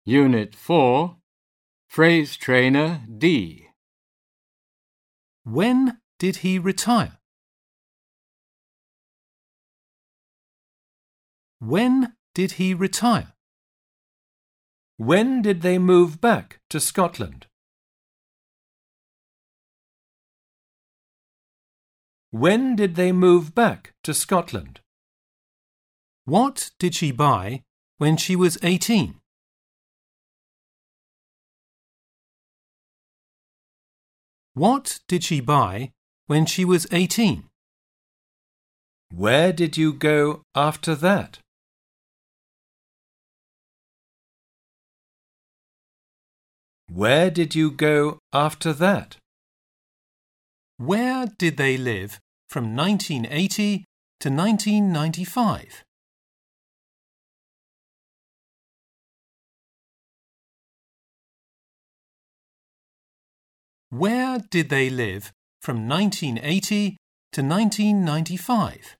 Unit 4, Phrase Trainer D. When did he retire? When did he retire? When did they move back to Scotland? When did they move back to Scotland? What did she buy when she was 18? What did she buy when she was 18? Where did you go after that? Where did you go after that? Where did they live from 1980 to 1995? Where did they live from 1980 to 1995?